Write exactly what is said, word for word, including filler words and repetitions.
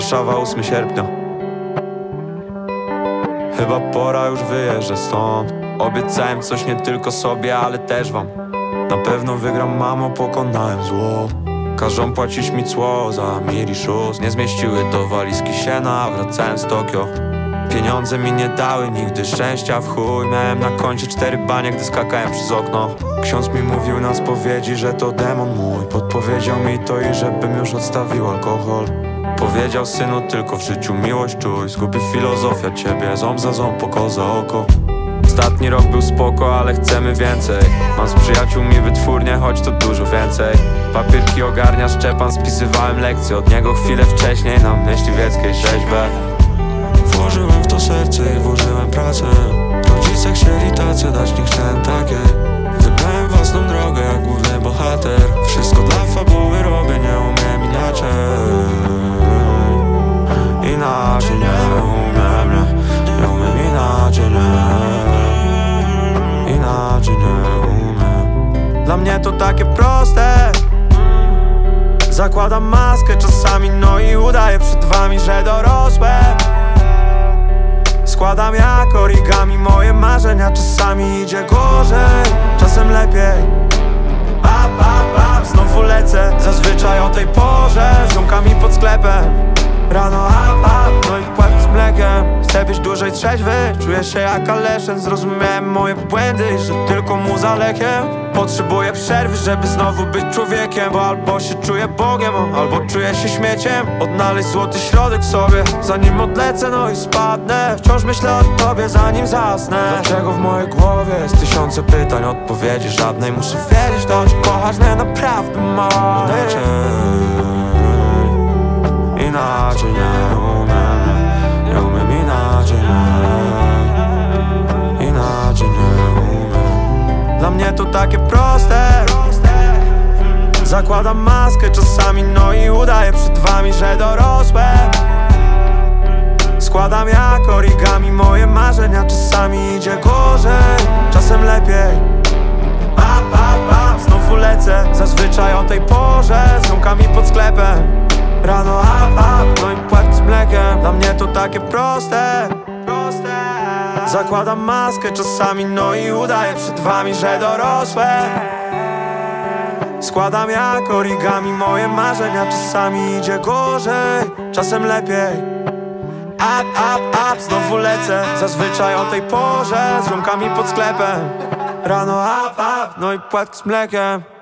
Warszawa, ósmego sierpnia. Chyba pora już wyjeżdżać stąd. Obiecałem coś nie tylko sobie, ale też wam. Na pewno wygram, mamo, pokonałem zło. Każą płacić mi cło za Miri Shoes. Nie zmieściły do walizki siena, wracałem z Tokio. Pieniądze mi nie dały nigdy szczęścia w chuj. Miałem na koncie cztery banie, gdy skakałem przez okno. Ksiądz mi mówił na spowiedzi, że to demon mój. Podpowiedział mi to i żebym już odstawił alkohol. Powiedział: synu, tylko w życiu miłość czuj. Zgubi filozofia ciebie, ząb za ząb, oko za oko. Ostatni rok był spoko, ale chcemy więcej. Mam z przyjaciółmi wytwórnię, choć to dużo więcej. Papierki ogarnia Szczepan, spisywałem lekcje od niego chwilę wcześniej na myśliwieckiej rzeźbę. Włożyłem w to serce i włożyłem pracę. Rodzice chcieli tacy dać, nie chciałem takiej. Wybrałem własną drogę jak główny bohater. Wszystko dla fabuły robię, nie umiem inaczej. Inaczej nie umiem, nie, nie umiem inaczej, nie. Inaczej nie umiem. Dla mnie to takie proste. Zakładam maskę czasami, no i udaję przed wami, że dorosłem. Składam jak origami moje marzenia. Czasami idzie gorzej, czasem lepiej. Up, up, up, znowu lecę. Zazwyczaj o tej porze z ziomkami pod sklepem. Rano up, up, no i płatki z mlekiem. Chcę być dłużej trzeźwy, czuję się jak Aleszen. Zrozumiałem moje błędy i że tylko muza lekiem. Potrzebuję przerwy, żeby znowu być człowiekiem. Bo albo się czuję Bogiem, albo czuję się śmieciem. Odnaleźć złoty środek w sobie, zanim odlecę, no i spadnę. Wciąż myślę o tobie, zanim zasnę. Dlaczego w mojej głowie jest tysiące pytań, odpowiedzi żadnej. Muszę wiedzieć, to cię kochasz mnie naprawdę mało. Inaczej, inaczej nie umiem, nie umiem inaczej, nie, inaczej nie umiem. Dla mnie to takie proste. Zakładam maskę czasami, no i udaję przed wami, że dorosłem. Składam jak origami moje marzenia. Czasami idzie gorzej, czasem lepiej. Up, up, up, znowu lecę. Zazwyczaj o tej porze z ziomkami pod sklepem. Rano up, up, no i płatki z mlekiem. Dla mnie to takie proste. Zakładam maskę czasami, no i udaję przed wami, że dorosłem. Składam jak origami moje marzenia. Czasami idzie gorzej, czasem lepiej. Up, up, up, znowu lecę. Zazwyczaj o tej porze z ziomkami pod sklepem. Rano up, up, no i płatki z mlekiem.